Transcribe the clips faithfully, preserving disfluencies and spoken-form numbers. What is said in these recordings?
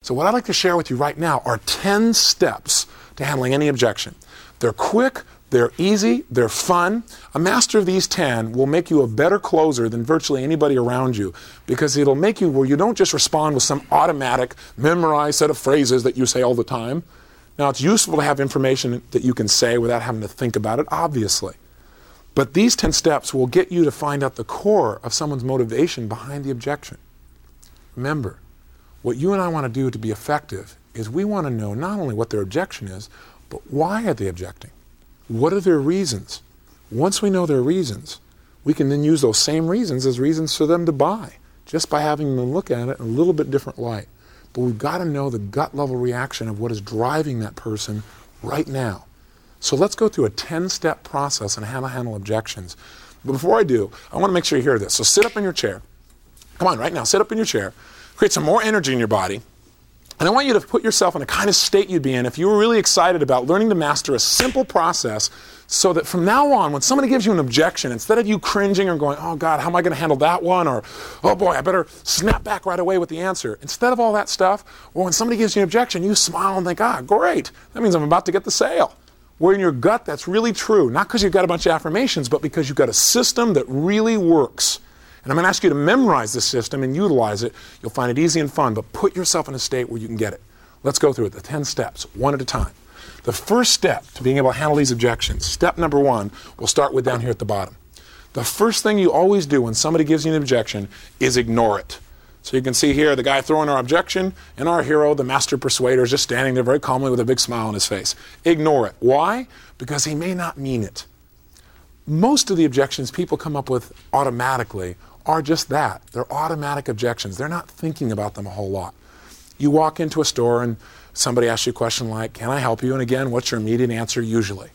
So what I'd like to share with you right now are ten steps to handling any objection. They're quick, they're easy, they're fun. A master of these ten will make you a better closer than virtually anybody around you, because it'll make you where you don't just respond with some automatic, memorized set of phrases that you say all the time. Now, it's useful to have information that you can say without having to think about it, obviously. But these ten steps will get you to find out the core of someone's motivation behind the objection. Remember, what you and I want to do to be effective is we want to know not only what their objection is, but why are they objecting? What are their reasons? Once we know their reasons, we can then use those same reasons as reasons for them to buy, just by having them look at it in a little bit different light. But we've got to know the gut level reaction of what is driving that person right now. So let's go through a ten-step process on how to handle objections. But before I do, I want to make sure you hear this. So sit up in your chair. Come on, right now, sit up in your chair. Create some more energy in your body. And I want you to put yourself in a kind of state you'd be in if you were really excited about learning to master a simple process, so that from now on, when somebody gives you an objection, instead of you cringing or going, oh God, how am I going to handle that one? Or, oh boy, I better snap back right away with the answer. Instead of all that stuff, or when somebody gives you an objection, you smile and think, ah, great. That means I'm about to get the sale. Where in your gut, that's really true. Not because you've got a bunch of affirmations, but because you've got a system that really works. And I'm going to ask you to memorize this system and utilize it. You'll find it easy and fun, but put yourself in a state where you can get it. Let's go through it, the ten steps, one at a time. The first step to being able to handle these objections, step number one, we'll start with down here at the bottom. The first thing you always do when somebody gives you an objection is ignore it. So you can see here the guy throwing our objection, and our hero, the master persuader, is just standing there very calmly with a big smile on his face. Ignore it. Why? Because he may not mean it. Most of the objections people come up with automatically are just that. They're automatic objections. They're not thinking about them a whole lot. You walk into a store and somebody asks you a question like, can I help you? And again, what's your immediate answer usually?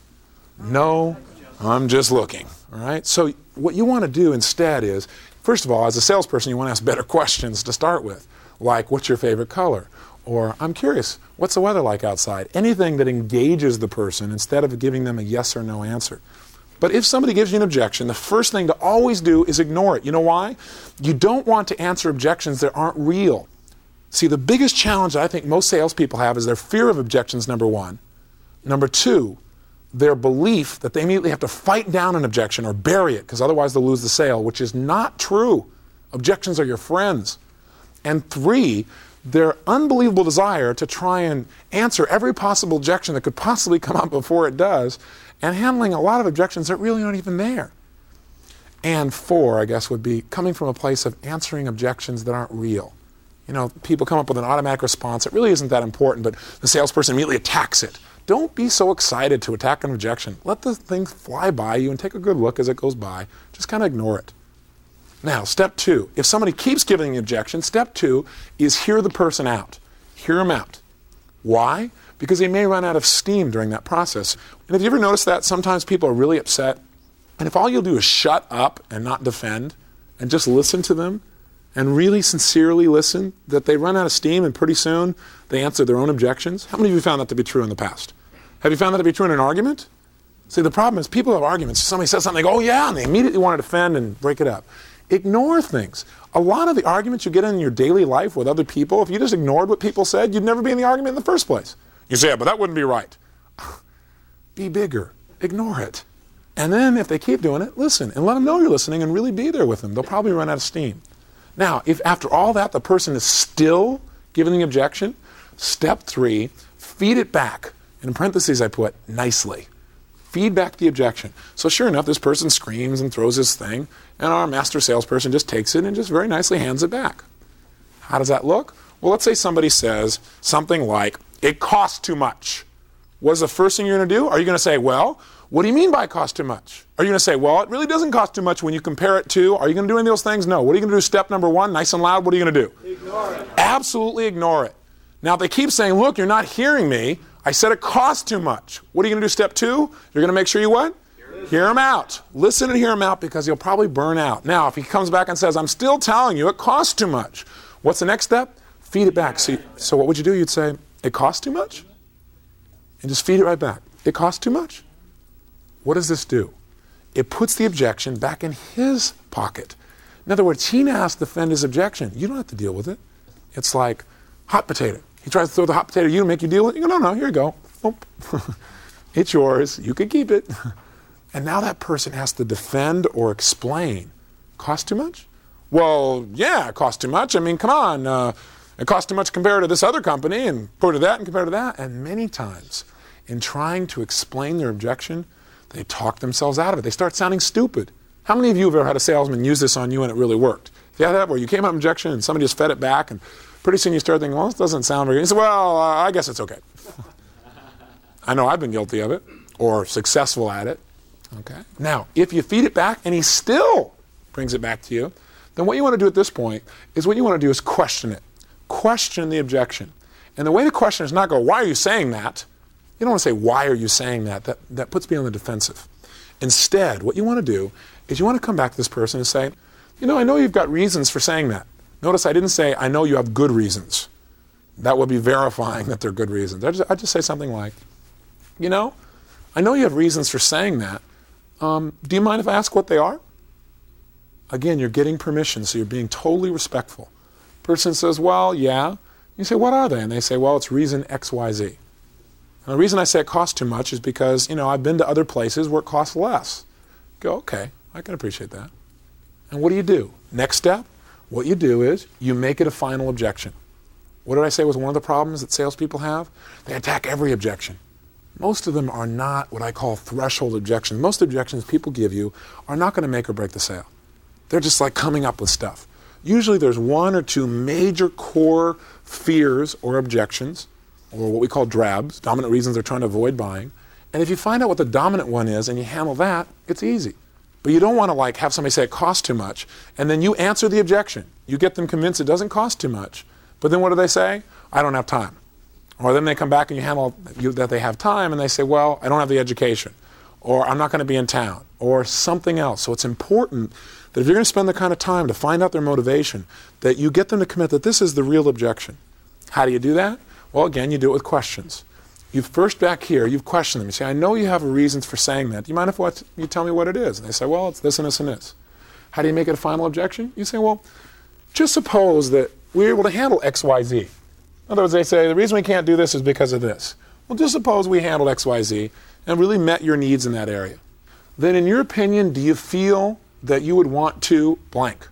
No, I'm just looking. All right? So what you want to do instead is, first of all, as a salesperson, you want to ask better questions to start with, like, what's your favorite color? Or, I'm curious, what's the weather like outside? Anything that engages the person instead of giving them a yes or no answer. But if somebody gives you an objection, the first thing to always do is ignore it. You know why? You don't want to answer objections that aren't real. See, the biggest challenge that I think most salespeople have is their fear of objections, number one. Number two, their belief that they immediately have to fight down an objection or bury it, because otherwise they'll lose the sale, which is not true. Objections are your friends. And three, their unbelievable desire to try and answer every possible objection that could possibly come up before it does, and handling a lot of objections that really aren't even there. And four, I guess, would be coming from a place of answering objections that aren't real. You know, people come up with an automatic response that really isn't that important, but the salesperson immediately attacks it. Don't be so excited to attack an objection. Let the thing fly by you and take a good look as it goes by. Just kind of ignore it. Now, step two. If somebody keeps giving the objection, step two is hear the person out. Hear them out. Why? Because they may run out of steam during that process. And have you ever noticed that sometimes people are really upset, and if all you'll do is shut up and not defend and just listen to them and really sincerely listen, that they run out of steam and pretty soon they answer their own objections? How many of you found that to be true in the past? Have you found that to be true in an argument? See, the problem is people have arguments. Somebody says something, they go, oh yeah, and they immediately want to defend and break it up. Ignore things. A lot of the arguments you get in your daily life with other people, if you just ignored what people said, you'd never be in the argument in the first place. You say, yeah, but that wouldn't be right. Be bigger. Ignore it. And then if they keep doing it, listen and let them know you're listening and really be there with them. They'll probably run out of steam. Now, if after all that the person is still giving the objection, step three, feed it back. In parentheses I put, nicely. Feed back the objection. So sure enough, this person screams and throws his thing, and our master salesperson just takes it and just very nicely hands it back. How does that look? Well, let's say somebody says something like, it costs too much. What's the first thing you're going to do? Are you going to say, well, what do you mean by it costs too much? Are you going to say, well, it really doesn't cost too much when you compare it to? Are you going to do any of those things? No. What are you going to do? Step number one, nice and loud, what are you going to do? Ignore it. Absolutely ignore it. Now, if they keep saying, look, you're not hearing me. I said it costs too much. What are you going to do? Step two, you're going to make sure you what? Hear, hear him out. Listen and hear him out, because he'll probably burn out. Now, if he comes back and says, I'm still telling you it costs too much. What's the next step? Feed it back. So, so what would you do? You'd say, it costs too much? And just feed it right back. It costs too much? What does this do? It puts the objection back in his pocket. In other words, he now has to defend his objection. You don't have to deal with it. It's like hot potato. He tries to throw the hot potato at you to make you deal with it. You go, no, no, here you go. Nope. It's yours. You can keep it. And now that person has to defend or explain. Cost too much? Well, yeah, it costs too much. I mean, come on. Uh, it costs too much compared to this other company and compared to that and compared to that. And many times, in trying to explain their objection, they talk themselves out of it. They start sounding stupid. How many of you have ever had a salesman use this on you and it really worked? If you had that where you came up with an objection and somebody just fed it back and pretty soon you start thinking, well, this doesn't sound very good. You say, well, uh, I guess it's okay. I know I've been guilty of it or successful at it. Okay. Now, if you feed it back and he still brings it back to you, then what you want to do at this point is what you want to do is question it. Question the objection. And the way to question is not go, why are you saying that? You don't want to say, why are you saying that? That, that puts me on the defensive. Instead, what you want to do is you want to come back to this person and say, you know, I know you've got reasons for saying that. Notice I didn't say, I know you have good reasons. That would be verifying that they're good reasons. I just, I just say something like, you know, I know you have reasons for saying that. Um, do you mind if I ask what they are? Again, you're getting permission, so you're being totally respectful. Person says, well, yeah. You say, what are they? And they say, well, it's reason X Y Z. And the reason I say it costs too much is because, you know, I've been to other places where it costs less. Go, okay, I can appreciate that. And what do you do? Next step, what you do is you make it a final objection. What did I say was one of the problems that salespeople have? They attack every objection. Most of them are not what I call threshold objections. Most objections people give you are not going to make or break the sale. They're just like coming up with stuff. Usually there's one or two major core fears or objections, or what we call drabs, dominant reasons they're trying to avoid buying. And if you find out what the dominant one is and you handle that, it's easy. But you don't want to like have somebody say it costs too much, and then you answer the objection. You get them convinced it doesn't cost too much. But then what do they say? I don't have time. Or then they come back and you handle you, that they have time and they say, well, I don't have the education. Or I'm not going to be in town. Or something else. So it's important that if you're going to spend the kind of time to find out their motivation, that you get them to commit that this is the real objection. How do you do that? Well, again, you do it with questions. You first back here, you've questioned them. You say, I know you have reasons for saying that. Do you mind if what, you tell me what it is? And they say, well, it's this and this and this. How do you make it a final objection? You say, well, just suppose that we're able to handle X Y Z. In other words, they say, the reason we can't do this is because of this. Well, just suppose we handled X Y Z and really met your needs in that area. Then in your opinion, do you feel that you would want to blank?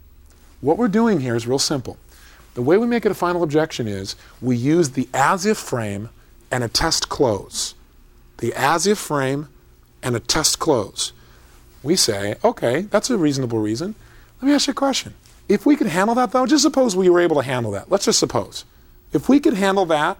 What we're doing here is real simple. The way we make it a final objection is we use the as-if frame and a test close. The as-if frame and a test close. We say, okay, that's a reasonable reason. Let me ask you a question. If we could handle that, though, just suppose we were able to handle that. Let's just suppose. If we could handle that,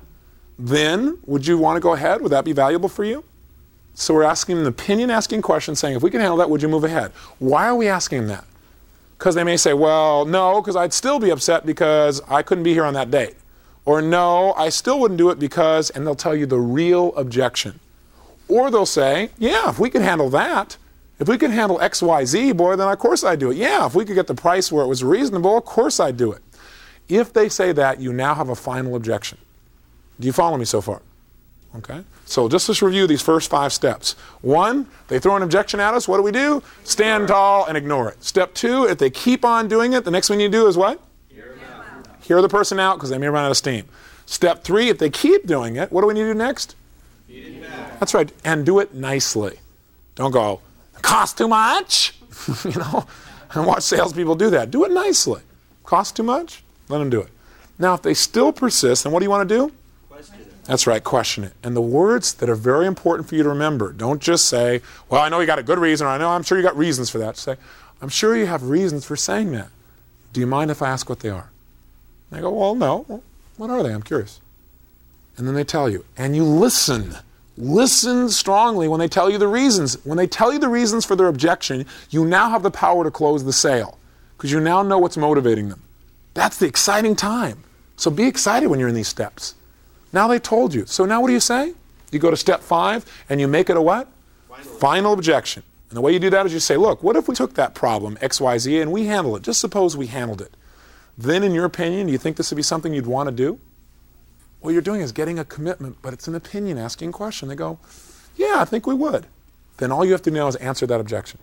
then would you want to go ahead? Would that be valuable for you? So we're asking an opinion-asking question, saying, if we can handle that, would you move ahead? Why are we asking them that? Because they may say, well, no, because I'd still be upset because I couldn't be here on that date. Or no, I still wouldn't do it because, and they'll tell you the real objection. Or they'll say, yeah, if we could handle that, if we could handle X Y Z, boy, then of course I'd do it. Yeah, if we could get the price where it was reasonable, of course I'd do it. If they say that, you now have a final objection. Do you follow me so far? Okay. So just let's review these first five steps. One, they throw an objection at us. What do we do? Stand tall and ignore it. Step two, if they keep on doing it, the next thing you do is what? Hear, Hear the person out because they may run out of steam. Step three, if they keep doing it, what do we need to do next? Feed it back. That's right. And do it nicely. Don't go, cost too much. You know, and watch salespeople do that. Do it nicely. Cost too much? Let them do it. Now, if they still persist, then what do you want to do? Question it. That's right, question it. And the words that are very important for you to remember, don't just say, well, I know you got a good reason, or I know I'm sure you got reasons for that. Say, I'm sure you have reasons for saying that. Do you mind if I ask what they are? And they go, well, no. Well, what are they? I'm curious. And then they tell you. And you listen. Listen strongly when they tell you the reasons. When they tell you the reasons for their objection, you now have the power to close the sale because you now know what's motivating them. That's the exciting time. So be excited when you're in these steps. Now they told you. So now what do you say? You go to step five and you make it a what? Final, Final objection. And the way you do that is you say, look, what if we took that problem, X Y Z, and we handled it? Just suppose we handled it. Then in your opinion, do you think this would be something you'd want to do? What you're doing is getting a commitment, but it's an opinion asking question. They go, yeah, I think we would. Then all you have to do now is answer that objection.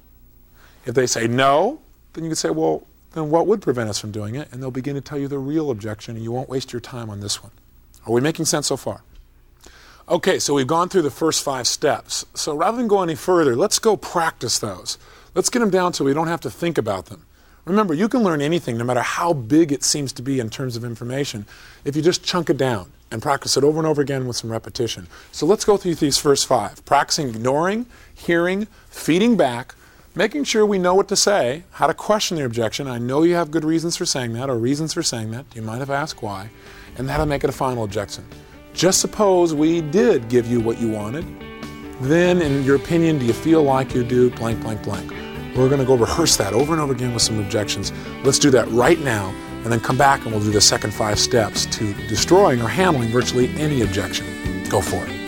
If they say no, then you can say, well, then what would prevent us from doing it? And they'll begin to tell you the real objection, and you won't waste your time on this one. Are we making sense so far? Okay, so we've gone through the first five steps. So rather than go any further, let's go practice those. Let's get them down so we don't have to think about them. Remember, you can learn anything, no matter how big it seems to be in terms of information, if you just chunk it down and practice it over and over again with some repetition. So let's go through these first five. Practicing ignoring, hearing, feeding back, making sure we know what to say, how to question the objection. I know you have good reasons for saying that or reasons for saying that. You might have asked why. And how to make it a final objection. Just suppose we did give you what you wanted. Then, in your opinion, do you feel like you do blank, blank, blank? We're going to go rehearse that over and over again with some objections. Let's do that right now, and then come back and we'll do the second five steps to destroying or handling virtually any objection. Go for it.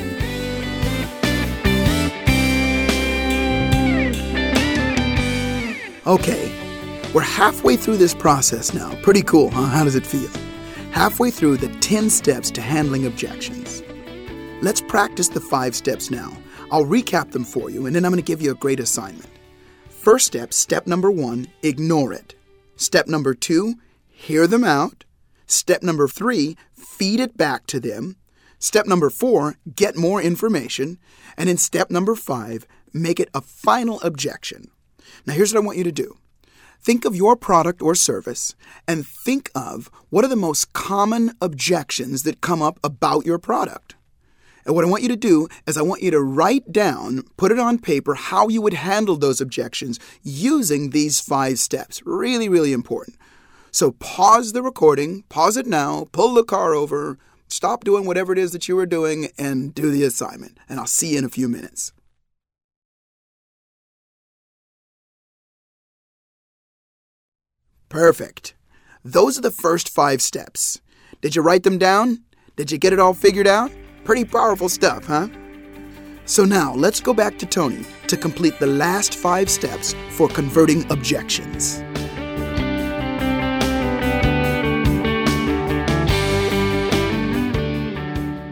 Okay, we're halfway through this process now. Pretty cool, huh? How does it feel? Halfway through the ten steps to handling objections. Let's practice the five steps now. I'll recap them for you, and then I'm going to give you a great assignment. First step, step number one, ignore it. Step number two, hear them out. Step number three, feed it back to them. Step number four, get more information. And in step number five, make it a final objection. Now here's what I want you to do. Think of your product or service and think of what are the most common objections that come up about your product. And what I want you to do is I want you to write down, put it on paper, how you would handle those objections using these five steps. Really, really important. So pause the recording, pause it now, pull the car over, stop doing whatever it is that you were doing, and do the assignment. And I'll see you in a few minutes. Perfect. Those are the first five steps. Did you write them down? Did you get it all figured out? Pretty powerful stuff, huh? So now, let's go back to Tony to complete the last five steps for converting objections.